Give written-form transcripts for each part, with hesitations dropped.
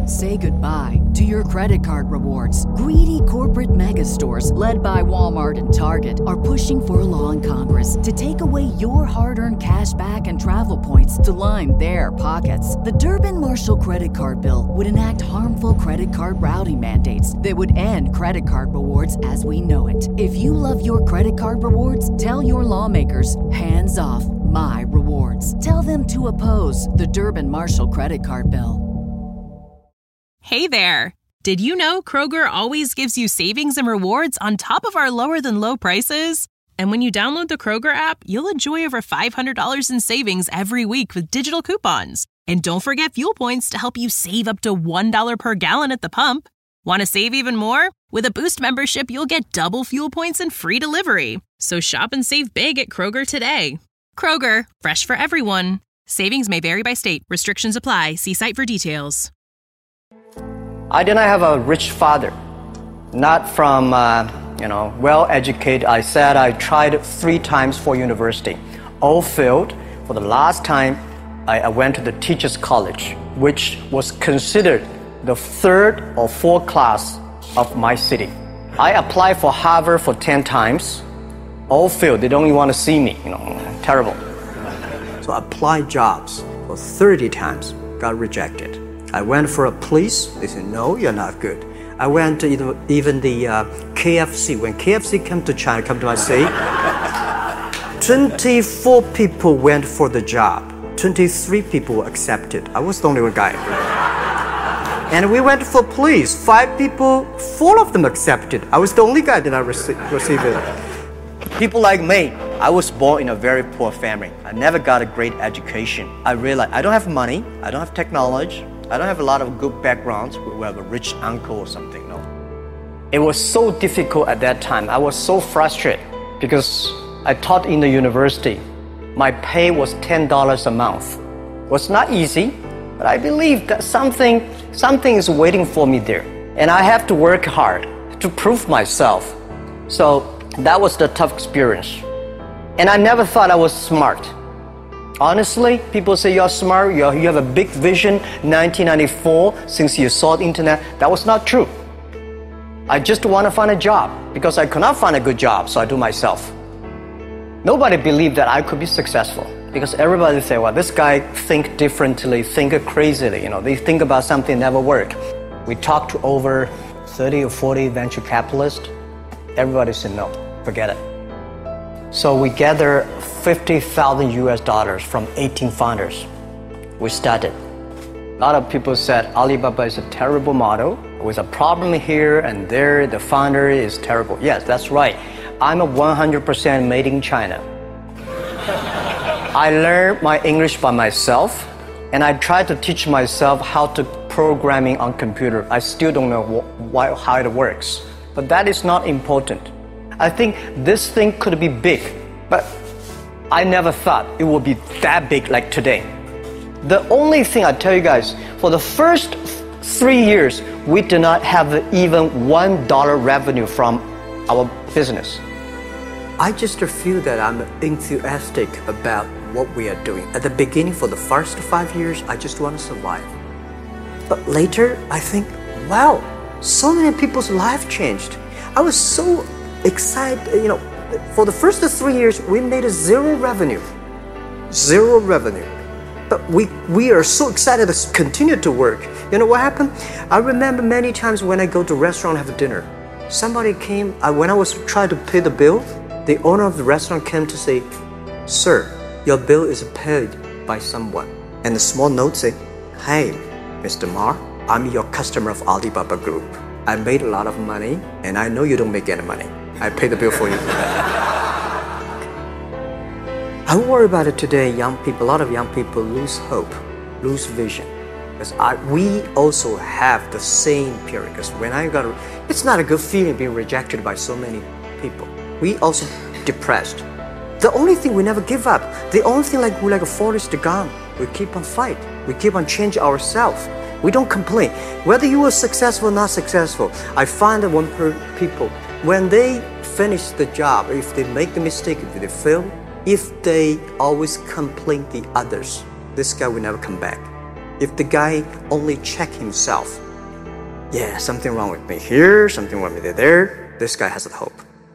Say goodbye to your credit card rewards. Greedy corporate mega stores, led by Walmart and Target, are pushing for a law in Congress to take away your hard-earned cash back and travel points to line their pockets. The Durbin-Marshall credit card bill would enact harmful credit card routing mandates that would end credit card rewards as we know it. If you love your credit card rewards, tell your lawmakers, hands off my rewards. Tell them to oppose the Durbin-Marshall credit card bill. Hey there! Did you know Kroger always gives you savings and rewards on top of our lower-than-low prices? And when you download the Kroger app, you'll enjoy over $500 in savings every week with digital coupons. And don't forget fuel points to help you save up to $1 per gallon at the pump. Want to save even more? With a Boost membership, you'll get double fuel points and free delivery. So shop and save big at Kroger today. Kroger, fresh for everyone. Savings may vary by state. Restrictions apply. See site for details. I did not have a rich father, not from, well-educated. I said I tried 3 times for university. All failed. For the last time, I went to the Teachers College, which was considered the 3rd or 4th class of my city. I applied for Harvard for 10 times. All failed. They don't even want to see me, terrible. So I applied jobs for 30 times, got rejected. I went for a police. They said, no, you're not good. I went to even the KFC. When KFC came to China, come to my city, 24 people went for the job. 23 people were accepted. I was the only one guy. And we went for police. 5 people, 4 of them accepted. I was the only guy that I received it. People like me, I was born in a very poor family. I never got a great education. I realized I don't have money. I don't have technology. I don't have a lot of good backgrounds. We have a rich uncle or something, no. It was so difficult at that time. I was so frustrated because I taught in the university. My pay was $10 a month. It was not easy, but I believe that something is waiting for me there. And I have to work hard to prove myself. So that was the tough experience. And I never thought I was smart. Honestly, people say you're smart, you have a big vision. 1994, since you saw the internet, that was not true. I just want to find a job because I could not find a good job, so I do myself. Nobody believed that I could be successful because everybody say, well, this guy think differently, think crazily, they think about something never work. We talked to over 30 or 40 venture capitalists. Everybody said no, forget it. So we gathered $50,000 US from 18 founders. We started. A lot of people said Alibaba is a terrible model. With a problem here and there, the founder is terrible. Yes, that's right. I'm a 100% made in China. I learned my English by myself, and I tried to teach myself how to programming on computer. I still don't know how it works, but that is not important. I think this thing could be big, but I never thought it would be that big like today. The only thing I tell you guys, for the first 3 years, we did not have even $1 revenue from our business. I just feel that I'm enthusiastic about what we are doing. At the beginning, for the first 5 years, I just want to survive. But later, I think, wow, so many people's life changed. I was so excited, for the first 3 years, we made zero revenue. But we are so excited to continue to work. You know what happened? I remember many times when I go to restaurant have dinner, somebody came, when I was trying to pay the bill, the owner of the restaurant came to say, sir, your bill is paid by someone. And the small note said, hey, Mr. Ma, I'm your customer of Alibaba Group. I made a lot of money, and I know you don't make any money. I pay the bill for you. I worry about it today. A lot of young people lose hope, lose vision. Because we also have the same period. Because when it's not a good feeling being rejected by so many people. We also depressed. The only thing we never give up. The only thing we're like a Forrest Gump. We keep on fight. We keep on changing ourselves. We don't complain. Whether you are successful or not successful, I find that people, when they finish the job, if they make the mistake, if they fail, if they always complain the others, this guy will never come back. If the guy only check himself, yeah, something wrong with me here, something wrong with me there, this guy has a hope.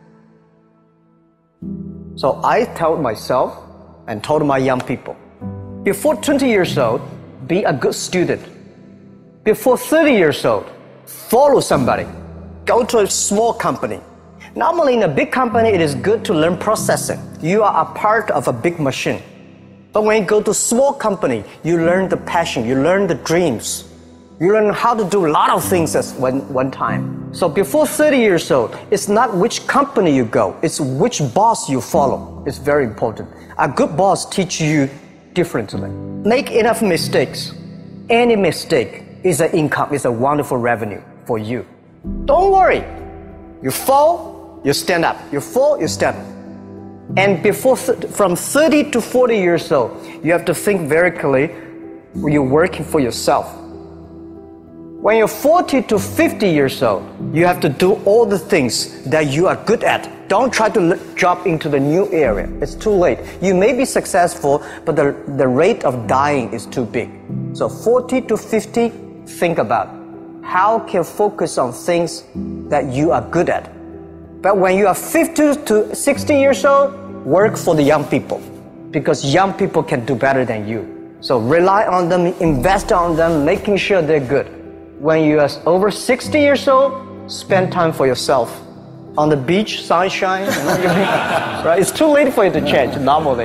So I told myself and told my young people, before 20 years old, be a good student. Before 30 years old, follow somebody. Go to a small company. Normally in a big company, it is good to learn processing. You are a part of a big machine. But when you go to a small company, you learn the passion, you learn the dreams. You learn how to do a lot of things at one time. So before 30 years old, it's not which company you go, it's which boss you follow. It's very important. A good boss teaches you differently. Make enough mistakes. Any mistake is an income, is a wonderful revenue for you. Don't worry. You fall, you stand up. You fall, you stand up. And from 30 to 40 years old, you have to think very clearly when you're working for yourself. When you're 40 to 50 years old, you have to do all the things that you are good at. Don't try to jump into the new area. It's too late. You may be successful, but the rate of dying is too big. So 40 to 50, think about how can you focus on things that you are good at. But when you are 50 to 60 years old, work for the young people, because young people can do better than you. So rely on them, invest on them, making sure they're good. When you are over 60 years old, spend time for yourself. On the beach, sunshine, right? It's too late for you to change normally.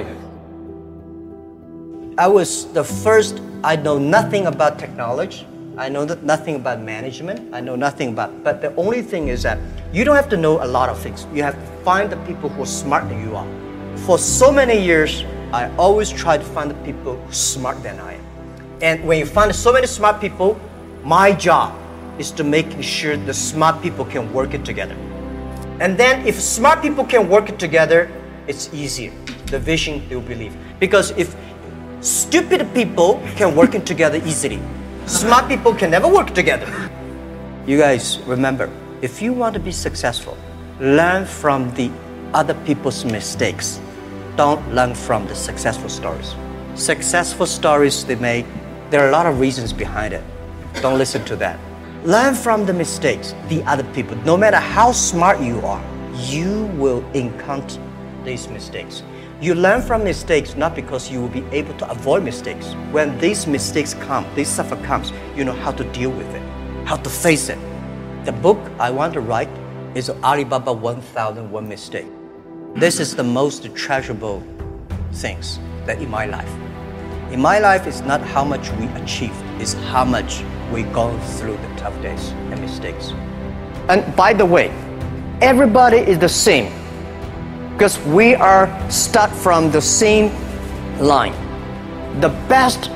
I was the first, I know nothing about technology. I know nothing about management. I know nothing about, but the only thing is that you don't have to know a lot of things. You have to find the people who are smarter than you are. For so many years, I always try to find the people who are smarter than I am. And when you find so many smart people, my job is to make sure the smart people can work it together. And then if smart people can work it together, it's easier. The vision they will believe. Because if stupid people can work it together easily, smart people can never work together. You guys remember, if you want to be successful, learn from the other people's mistakes. Don't learn from the successful stories. Successful stories they make, there are a lot of reasons behind it. Don't listen to that. Learn from the mistakes, the other people. No matter how smart you are, you will encounter these mistakes. You learn from mistakes not because you will be able to avoid mistakes. When these mistakes come, this suffer comes, you know how to deal with it, how to face it. The book I want to write is Alibaba 1001 Mistake. This is the most treasurable things that in my life. In my life, it's not how much we achieved, it's how much we go through the tough days and mistakes. And by the way, everybody is the same because we are start from the same line. The best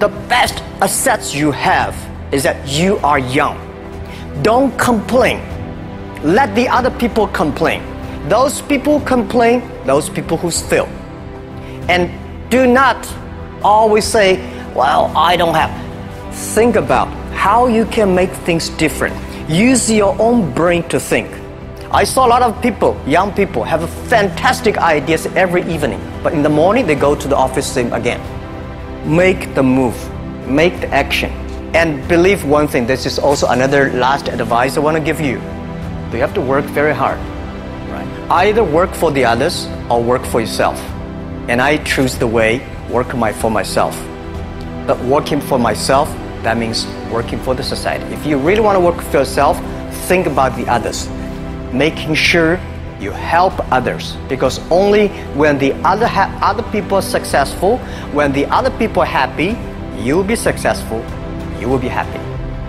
assets you have is that you are young. Don't complain. Let the other people complain. Those people complain, those people who fail. And do not always say, well, I don't have. Think about how you can make things different. Use your own brain to think. I saw a lot of people, young people, have fantastic ideas every evening, but in the morning they go to the office same again. Make the move, make the action, and believe one thing. This is also another last advice I want to give you. You have to work very hard. Right? Either work for the others or work for yourself. And I choose the way work for myself. But working for myself, that means working for the society. If you really want to work for yourself, think about the others. Making sure you help others, because only when the other people are successful, when the other people are happy, you will be successful, you will be happy.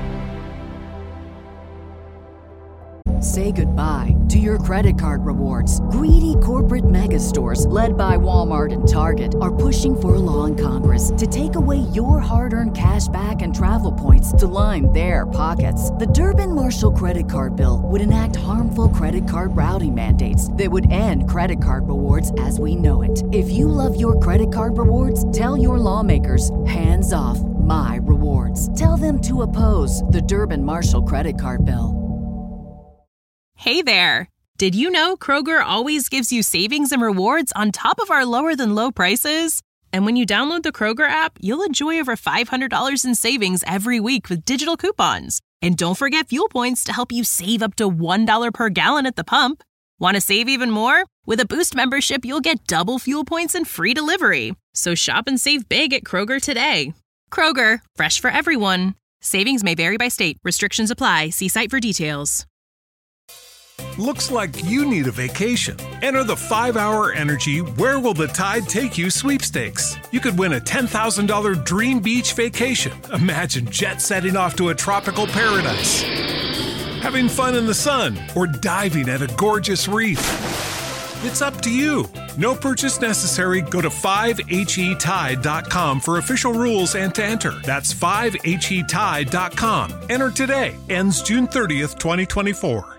Say goodbye to your credit card rewards. Greedy corporate mega stores, led by Walmart and Target, are pushing for a law in Congress to take away your hard-earned cash back and travel points to line their pockets. The Durbin-Marshall credit card bill would enact harmful credit card routing mandates that would end credit card rewards as we know it. If you love your credit card rewards, tell your lawmakers, hands off my rewards. Tell them to oppose the Durbin-Marshall credit card bill. Hey there! Did you know Kroger always gives you savings and rewards on top of our lower-than-low prices? And when you download the Kroger app, you'll enjoy over $500 in savings every week with digital coupons. And don't forget fuel points to help you save up to $1 per gallon at the pump. Want to save even more? With a Boost membership, you'll get double fuel points and free delivery. So shop and save big at Kroger today. Kroger, fresh for everyone. Savings may vary by state. Restrictions apply. See site for details. Looks like you need a vacation. Enter the 5-Hour Energy Where Will the Tide Take You sweepstakes. You could win a $10,000 dream beach vacation. Imagine jet setting off to a tropical paradise, having fun in the sun, or diving at a gorgeous reef. It's up to you. No purchase necessary. Go to 5HETide.com for official rules and to enter. That's 5HETide.com. Enter today. Ends June 30th, 2024.